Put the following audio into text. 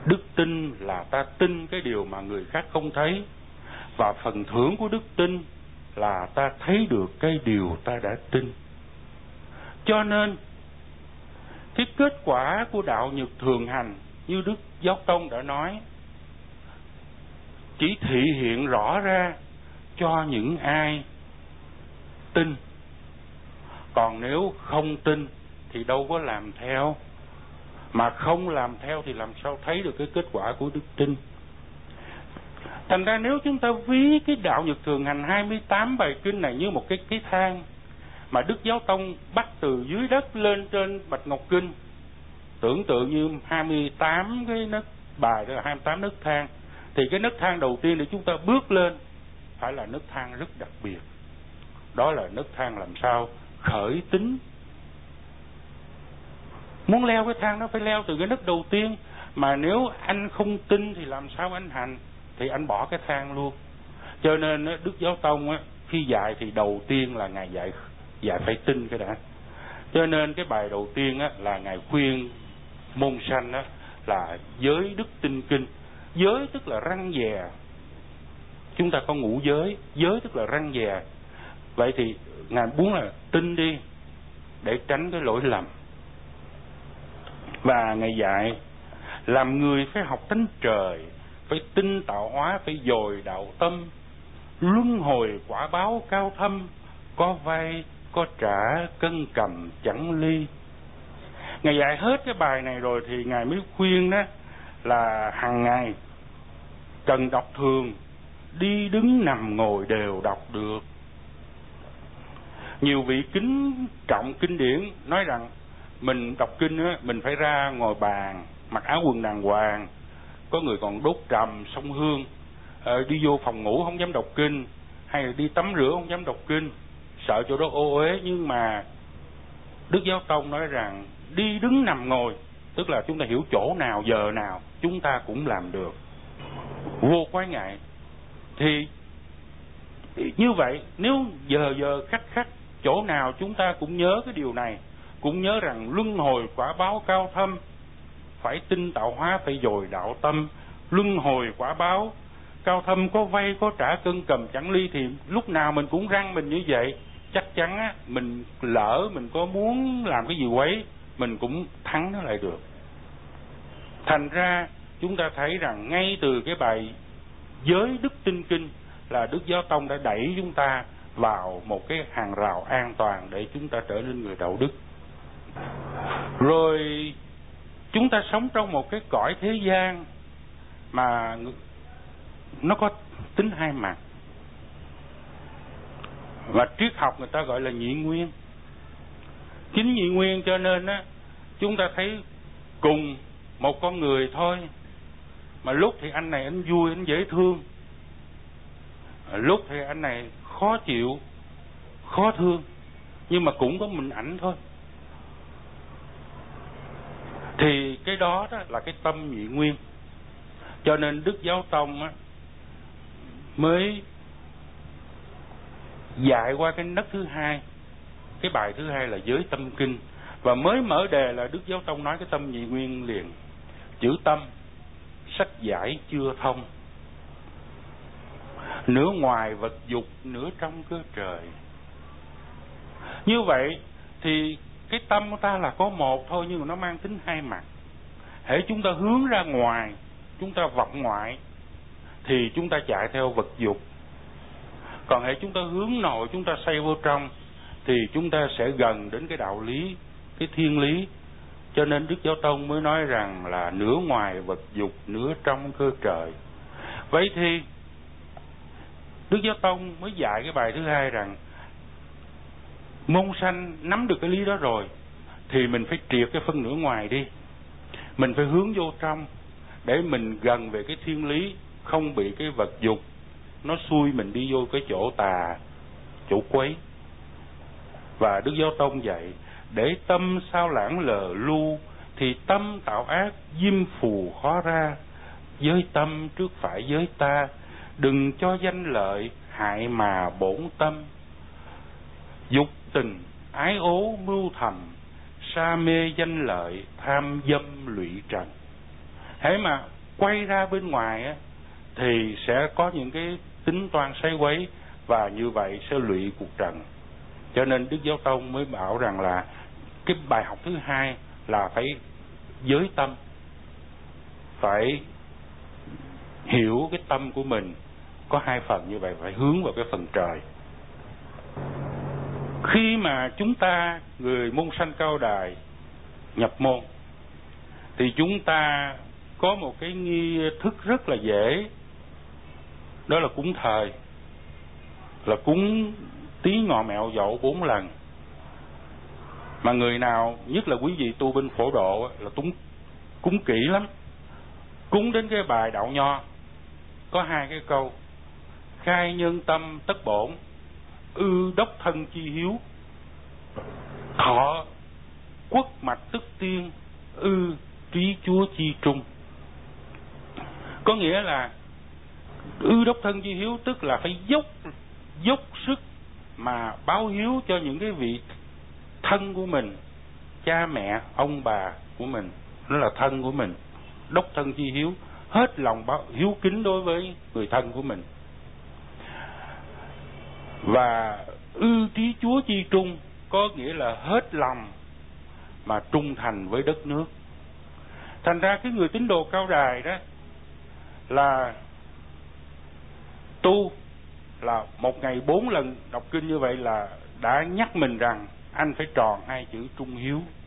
Đức tin là ta tin cái điều mà người khác không thấy, và phần thưởng của đức tin là ta thấy được cái điều ta đã tin. Cho nên cái kết quả của đạo nhật thường hành, như Đức Giáo Tông đã nói, chỉ thị hiện rõ ra cho những ai tin. Còn nếu không tin thì đâu có làm theo. Mà không làm theo thì làm sao thấy được cái kết quả của đức tin. Thành ra nếu chúng ta ví cái đạo nhật thường hành 28 bài kinh này như một cái thang mà Đức Giáo Tông bắt từ dưới đất lên trên Bạch Ngọc Kinh, tưởng tượng như 28 cái nấc bài, đó là 28 nấc thang, thì cái nấc thang đầu tiên để chúng ta bước lên phải là nấc thang rất đặc biệt. Đó là nấc thang làm sao khởi tín. Muốn leo cái thang đó phải leo từ cái nấc đầu tiên. Mà nếu anh không tin thì làm sao anh hành? Thì anh bỏ cái thang luôn. Cho nên Đức Giáo Tông khi dạy thì đầu tiên là Ngài dạy phải tin cái đã. Cho nên cái bài đầu tiên là Ngài khuyên môn sanh là giới đức tinh kinh. Giới tức là răn dè. Chúng ta có ngũ giới. Giới tức là răn dè. Vậy thì Ngài muốn là tin đi để tránh cái lỗi lầm. Và Ngài dạy làm người phải học tánh trời, phải tinh tạo hóa, phải dồi đạo tâm, luân hồi quả báo cao thâm, có vay có trả, cân cầm chẳng ly. Ngài dạy hết cái bài này rồi thì Ngài mới khuyên đó là hàng ngày cần đọc thường, đi đứng nằm ngồi đều đọc được. Nhiều vị kính trọng kinh điển nói rằng mình đọc kinh mình phải ra ngồi bàn, mặc áo quần đàng hoàng. Có người còn đốt trầm xông hương, đi vô phòng ngủ không dám đọc kinh, hay là đi tắm rửa không dám đọc kinh, sợ chỗ đó ô uế. Nhưng mà Đức Giáo Tông nói rằng đi đứng nằm ngồi, tức là chúng ta hiểu chỗ nào giờ nào chúng ta cũng làm được, vô quái ngại. Thì như vậy nếu giờ khắc chỗ nào chúng ta cũng nhớ cái điều này, cũng nhớ rằng luân hồi quả báo cao thâm, phải tinh tạo hóa, phải dồi đạo tâm. Luân hồi quả báo cao thâm, có vay có trả, cân cầm chẳng ly. Thì lúc nào mình cũng răng mình như vậy, chắc chắn mình lỡ mình có muốn làm cái gì quấy, mình cũng thắng nó lại được. Thành ra chúng ta thấy rằng ngay từ cái bài giới đức tinh kinh là Đức Giáo Tông đã đẩy chúng ta vào một cái hàng rào an toàn để chúng ta trở nên người đạo đức. Rồi chúng ta sống trong một cái cõi thế gian mà nó có tính hai mặt, và triết học người ta gọi là nhị nguyên. Chính nhị nguyên cho nên chúng ta thấy cùng một con người thôi, mà lúc thì anh này anh vui, anh dễ thương, lúc thì anh này khó chịu, khó thương, nhưng mà cũng có mình ảnh thôi. Thì cái đó là cái tâm nhị nguyên. Cho nên Đức Giáo Tông mới dạy qua cái nấc thứ hai, cái bài thứ hai là giới tâm kinh. Và mới mở đề là Đức Giáo Tông nói cái tâm nhị nguyên liền. Chữ tâm, sách giải chưa thông, nửa ngoài vật dục, nửa trong cơ trời. Như vậy thì cái tâm của ta là có một thôi, nhưng mà nó mang tính hai mặt. Hễ chúng ta hướng ra ngoài, chúng ta vọng ngoại, thì chúng ta chạy theo vật dục. Còn hễ chúng ta hướng nội, chúng ta xây vô trong, thì chúng ta sẽ gần đến cái đạo lý, cái thiên lý. Cho nên Đức Giáo Tông mới nói rằng là nửa ngoài vật dục, nửa trong cơ trời. Vậy thì Đức Giáo Tông mới dạy cái bài thứ hai rằng môn sanh nắm được cái lý đó rồi thì mình phải triệt cái phân nửa ngoài đi, mình phải hướng vô trong để mình gần về cái thiên lý, không bị cái vật dục nó xui mình đi vô cái chỗ tà, chỗ quấy. Và Đức Giáo Tông dạy để tâm sao lãng lờ lu, thì tâm tạo ác diêm phù khó ra. Giới tâm trước phải giới ta, đừng cho danh lợi hại mà bổn tâm. Dục tình ái ố mưu thầm, sa mê danh lợi tham dâm lụy trần. Thế mà quay ra bên ngoài á, thì sẽ có những cái tính toán xây quấy, và như vậy sẽ lụy cuộc trần. Cho nên Đức Giáo Tông mới bảo rằng là cái bài học thứ hai là phải giới tâm, phải hiểu cái tâm của mình có hai phần như vậy, phải hướng vào cái phần trời. Khi mà chúng ta người môn sanh Cao Đài nhập môn thì chúng ta có một cái nghi thức rất là dễ, đó là cúng thời, là cúng tí ngọ mẹo dậu 4 lần. Mà người nào, nhất là quý vị tu bên Phổ Độ, là cúng kỹ lắm. Cúng đến cái bài Đạo Nho có 2 cái câu: khai nhân tâm tất bổn, ư đốc thân chi hiếu, thọ quốc mạch tức tiên, ư trí chúa chi trung. Có nghĩa là ư đốc thân chi hiếu tức là phải dốc sức mà báo hiếu cho những cái vị thân của mình, cha mẹ ông bà của mình, nó là thân của mình. Đốc thân chi hiếu, hết lòng báo hiếu kính đối với người thân của mình. Và ư trí chúa chi trung có nghĩa là hết lòng mà trung thành với đất nước. Thành ra cái người tín đồ Cao Đài đó là tu là một ngày 4 lần đọc kinh như vậy là đã nhắc mình rằng anh phải tròn 2 chữ trung hiếu.